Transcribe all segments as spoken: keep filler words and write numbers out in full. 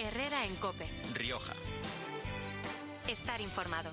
Herrera en COPE. Rioja. Estar informado.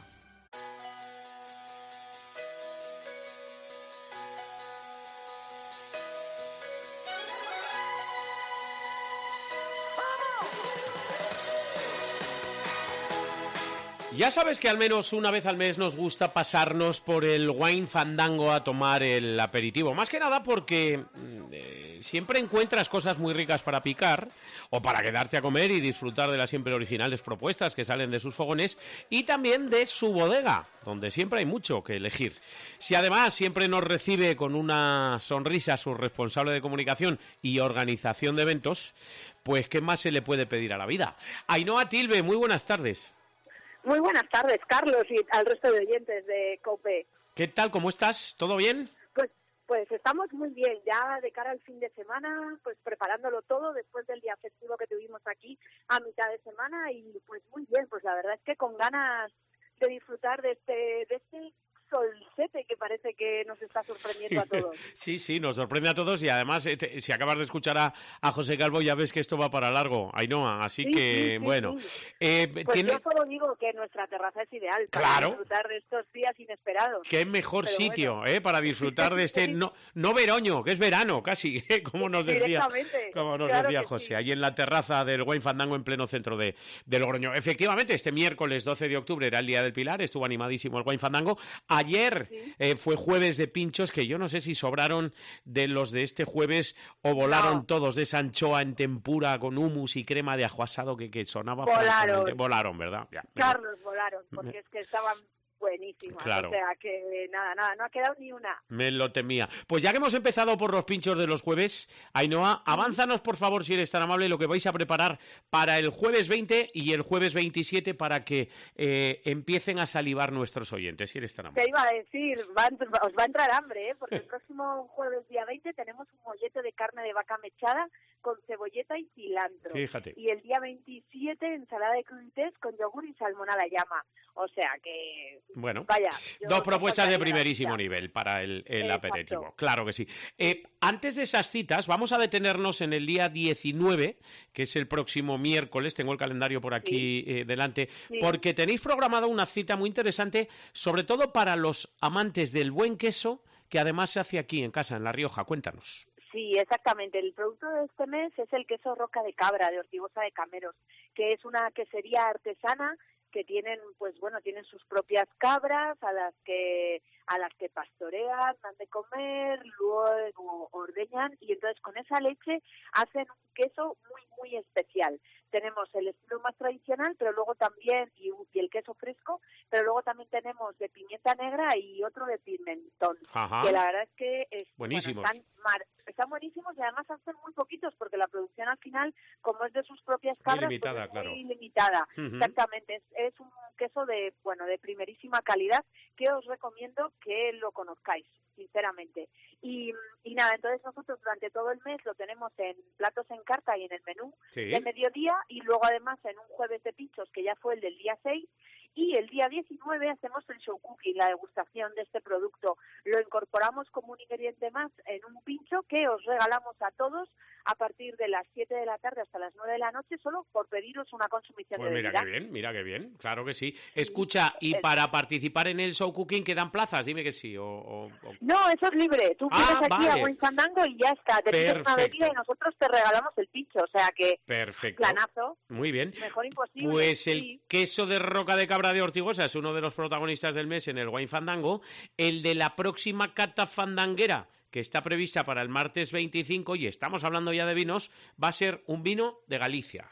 Ya sabes que al menos una vez al mes nos gusta pasarnos por el Wine Fandango a tomar el aperitivo. Más que nada porque eh, siempre encuentras cosas muy ricas para picar o para quedarte a comer y disfrutar de las siempre originales propuestas que salen de sus fogones y también de su bodega, donde siempre hay mucho que elegir. Si además siempre nos recibe con una sonrisa su responsable de comunicación y organización de eventos, pues ¿qué más se le puede pedir a la vida? Ainhoa Tilbe, muy buenas tardes. Muy buenas tardes, Carlos, y al resto de oyentes de COPE. ¿Qué tal? ¿Cómo estás? ¿Todo bien? Pues pues estamos muy bien, ya de cara al fin de semana, pues preparándolo todo después del día festivo que tuvimos aquí a mitad de semana y pues muy bien, pues la verdad es que con ganas de disfrutar de este de este solcete que parece que nos está sorprendiendo a todos. Sí, sí, nos sorprende a todos y además eh, te, si acabas de escuchar a, a José Calvo ya ves que esto va para largo, Ainhoa, así sí, que sí, sí, bueno. Sí. Eh, pues tiene... yo solo digo que nuestra terraza es ideal para claro. disfrutar de estos días inesperados. Qué mejor Pero sitio bueno. eh, para disfrutar de este no, no veroño, que es verano casi, ¿eh? como nos decía, como nos claro decía José, sí. ahí en la terraza del Wine Fandango en pleno centro de, de Logroño. Efectivamente, este miércoles doce de octubre era el Día del Pilar, estuvo animadísimo el Wine Fandango. Ayer sí. eh, fue jueves de pinchos, que yo no sé si sobraron de los de este jueves o volaron no. todos de esa anchoa en tempura con hummus y crema de ajo asado que, que sonaba volaron. Volaron, ¿verdad? Ya, Carlos, me... volaron, porque es que estaban buenísimas, claro. O sea que nada, nada, no ha quedado ni una. Me lo temía. Pues ya que hemos empezado por los pinchos de los jueves, Ainhoa, avánzanos por favor, si eres tan amable, lo que vais a preparar para el jueves veinte y el jueves veintisiete para que eh, empiecen a salivar nuestros oyentes, si eres tan amable. Te iba a decir, va a, os va a entrar hambre, ¿eh? Porque el próximo jueves día veinte tenemos un mollete de carne de vaca mechada con cebolleta y cilantro. Fíjate. Y el día veintisiete ensalada de crudités con yogur y salmón a la llama. O sea que... Bueno, vaya, dos propuestas de primerísimo nivel para el, el Exacto. aperitivo, claro que sí. Eh, antes de esas citas, vamos a detenernos en el día diecinueve, que es el próximo miércoles, tengo el calendario por aquí sí. eh, delante, sí. porque tenéis programada una cita muy interesante, sobre todo para los amantes del buen queso, que además se hace aquí en casa, en La Rioja. Cuéntanos. Sí, exactamente. El producto de este mes es el queso Roca de Cabra, de Ortigosa de Cameros, que es una quesería artesana que tienen, pues bueno, tienen sus propias cabras a las que a las que pastorean, dan de comer, luego ordeñan y entonces con esa leche hacen un queso muy muy especial. Tenemos el estilo más tradicional, pero luego también y, y el queso fresco, pero luego también tenemos de pimienta negra y otro de pimentón. Ajá. Que la verdad es que es, buenísimos. Bueno, están, mar, están buenísimos y además hacen muy poquitos porque la producción al final, como es de sus propias cabras, muy limitada, pues es claro. muy limitada. Uh-huh. Exactamente, es, es un queso de bueno de primerísima calidad que os recomiendo que lo conozcáis, sinceramente. Y, y nada, entonces nosotros durante todo el mes lo tenemos en platos en carta y en el menú sí. de mediodía y luego además en un jueves de pinchos que ya fue el del día seis y el día diecinueve hacemos el show cooking, la degustación de este producto. Lo incorporamos como un ingrediente más en un pincho que os regalamos a todos a partir de las siete de la tarde hasta las nueve de la noche solo por pediros una consumición pues de mira bebida. Qué bien, mira qué bien, claro que sí. Escucha, y el... para participar en el show cooking ¿quedan plazas? Dime que sí o... o, o... No, eso es libre. Tú ah, vienes aquí vale. a Wine Fandango y ya está. Te pides una bebida y nosotros te regalamos el pincho. O sea que... Perfecto. Planazo. Muy bien. Mejor imposible. Pues el sí. queso de Roca de Cabra de Ortigosa es uno de los protagonistas del mes en el Wine Fandango. El de la próxima cata fandanguera, que está prevista para el martes veinticinco, y estamos hablando ya de vinos, va a ser un vino de Galicia.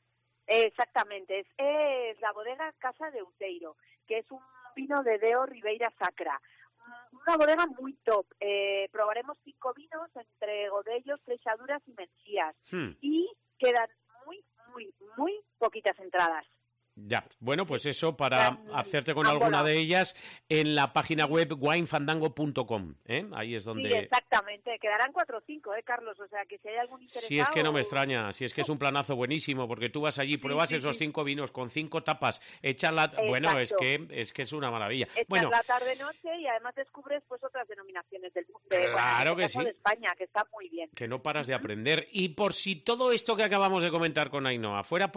Exactamente, es, es la bodega Casa de Uteiro, que es un vino de Deo Ribeira Sacra. Una bodega muy top. Eh, probaremos cinco vinos entre Godellos, Trechaduras y Mencías. Hmm. Y quedan muy, muy, muy poquitas entradas. Ya, bueno, pues eso para Gran, hacerte con alguna volado. de ellas en la página web wine fandango punto com, ¿eh? Ahí es donde... Sí, exactamente, quedarán cuatro o cinco, ¿eh, Carlos? O sea, que si hay algún interesado... Si es que no me extraña, si es que es un planazo buenísimo, porque tú vas allí, pruebas sí, sí, esos sí. cinco vinos con cinco tapas, echas la... Exacto. Bueno, es que es que es una maravilla. Echas bueno, la tarde-noche y además descubres pues otras denominaciones del mundo, de, claro bueno, que sí. de España, que está muy bien. Que no paras de aprender. Y por si todo esto que acabamos de comentar con Ainhoa fuera poco,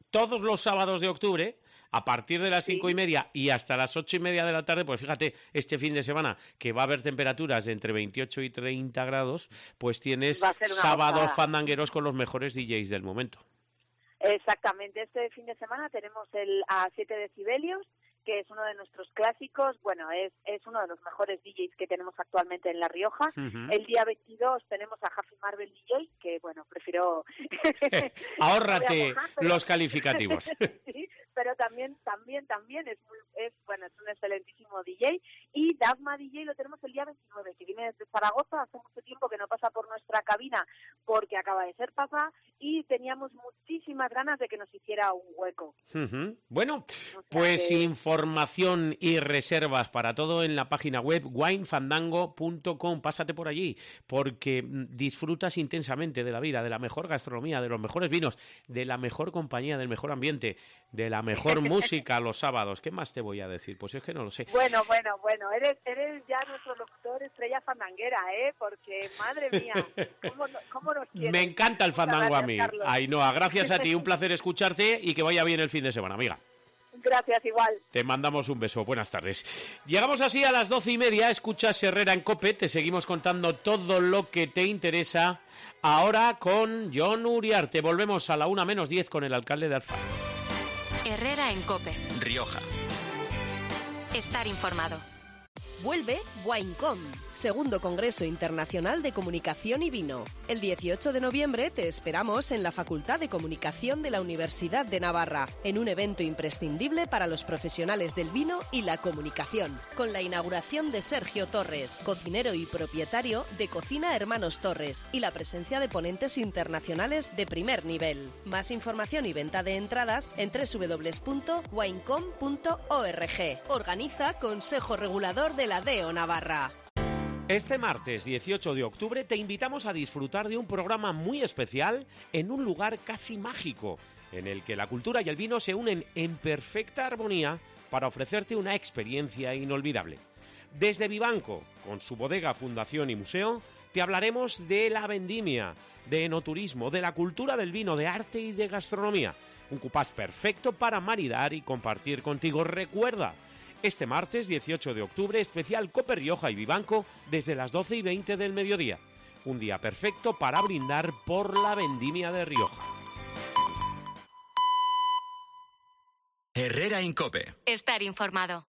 todos los sábados de octubre, a partir de las Sí. cinco y media y hasta las ocho y media de la tarde, pues fíjate, este fin de semana que va a haber temperaturas de entre veintiocho y treinta grados, pues tienes Va a ser una sábados gozada. fandangueros con los mejores D Js del momento. Exactamente, este fin de semana tenemos el A siete decibelios, que es uno de nuestros clásicos, bueno, es, es uno de los mejores D Js que tenemos actualmente en La Rioja. Uh-huh. El día veintidós tenemos a Happy Marvel D J, que bueno, prefiero... Ahórrate mojar, pero... los calificativos. Sí, pero también, también, también es muy, es, bueno, es un excelentísimo D J. Y Dagma D J lo tenemos el día veintinueve, que viene desde Zaragoza, hace mucho tiempo que no pasa por nuestra cabina porque acaba de ser papá y teníamos muchísimas ganas de que nos hiciera un hueco. Uh-huh. Bueno, O sea pues que- información y reservas para todo en la página web wine fandango punto com. Pásate por allí porque mm, disfrutas intensamente de la vida, de la mejor gastronomía, de los mejores vinos, de la mejor compañía, del mejor ambiente, de la mejor música los sábados. ¿Qué más te voy a decir? Pues es que no lo sé. Bueno, bueno, bueno, eres, eres ya nuestro locutor estrella fandanguera, ¿eh? Porque, madre mía, ¿cómo, no- cómo nos quieres? Me encanta el Muchas fandango a gracias, mí. Carlos. Ainhoa, gracias a ti, un placer escucharte y que vaya bien el fin de semana, amiga. Gracias, igual. Te mandamos un beso. Buenas tardes. Llegamos así a las doce y media. Escuchas Herrera en COPE. Te seguimos contando todo lo que te interesa. Ahora con Jon Uriarte. Volvemos a la una menos diez con el alcalde de Alfaro. Herrera en COPE. Rioja. Estar informado. Vuelve WineCom, segundo Congreso Internacional de Comunicación y Vino. El dieciocho de noviembre te esperamos en la Facultad de Comunicación de la Universidad de Navarra, en un evento imprescindible para los profesionales del vino y la comunicación, con la inauguración de Sergio Torres, cocinero y propietario de Cocina Hermanos Torres, y la presencia de ponentes internacionales de primer nivel. Más información y venta de entradas en doble u doble u doble u punto winecom punto org. Organiza Consejo Regulador de la D E O Navarra. Este martes dieciocho de octubre te invitamos a disfrutar de un programa muy especial en un lugar casi mágico, en el que la cultura y el vino se unen en perfecta armonía para ofrecerte una experiencia inolvidable. Desde Vivanco, con su bodega, fundación y museo, te hablaremos de la vendimia, de enoturismo, de la cultura del vino, de arte y de gastronomía. Un cupás perfecto para maridar y compartir contigo. Recuerda, este martes dieciocho de octubre, especial COPE Rioja y Vivanco desde las doce y veinte del mediodía. Un día perfecto para brindar por la vendimia de Rioja. Herrera en COPE. Estar informado.